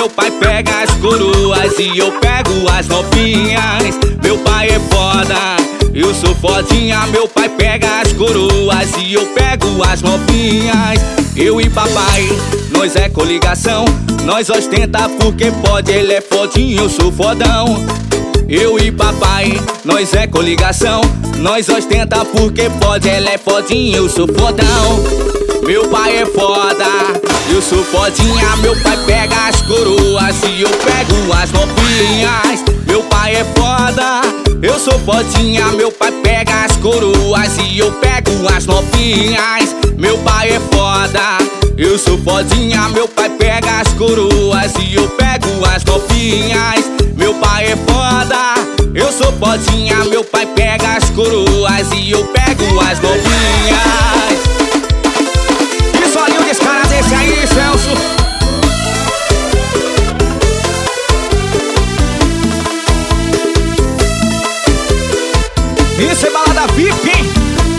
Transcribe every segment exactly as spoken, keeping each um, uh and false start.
meu pai pega as coroas e eu pego as novinhas. Meu pai é foda, eu sou fodinha. Meu pai pega as coroas e eu pego as novinhas. Eu e papai, nós é coligação. Nós ostenta porque pode, ele é fodinho, eu sou fodão. Eu e papai, nós é coligação. Nós ostenta porque pode, ela é fodinha, eu sou fodão. Meu pai é foda, eu sou fodinha. Meu pai pega as coroas e eu pego as novinhas. Meu pai é foda, eu sou fodinha. Meu pai pega as coroas e eu pego as novinhas. Meu pai é foda, eu sou fodinha. Meu pai pega as coroas e eu pego as novinhas. Meu pai é foda, eu sou fodinha. Meu pai pega as coroas e eu pego as novinhas. Isso ali, um descarado esse aí, Celso. Isso é balada V I P, hein?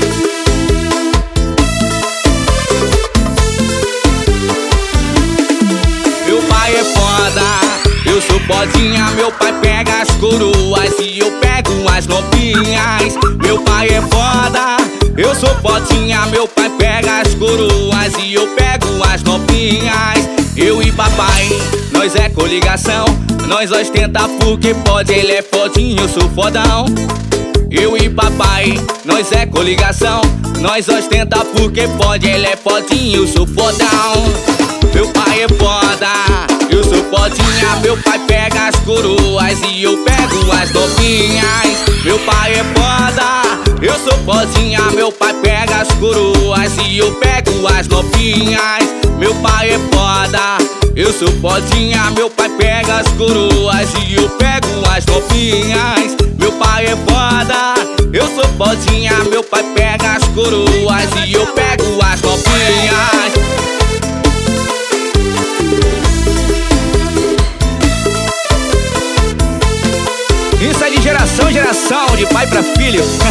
Meu pai é foda, eu sou fodinha. Meu pai pega as coroas e eu pego as novinhas. Meu pai é foda, eu sou fodinha. Meu pai pega as coroas e eu pego as novinhas. Eu e papai, nós é coligação. Nós ostenta porque pode, ele é fodinho, eu sou fodão. Eu e papai, nós é coligação. Nós ostenta porque pode, ele é fodinho, eu sou fodão. Meu pai é foda, eu sou fodinha. Meu pai pega as coroas e eu pego as novinhas. Meu pai é foda, eu sou fodinha. Meu pai pega as coroas e eu pego as novinhas. Meu pai é foda, eu sou fodinha. Meu pai pega as coroas e eu pego as novinhas. Meu pai é foda, eu sou fodinha. Meu pai pega as coroas e eu pego as novinhas. Isso é de geração em geração, de pai pra filho.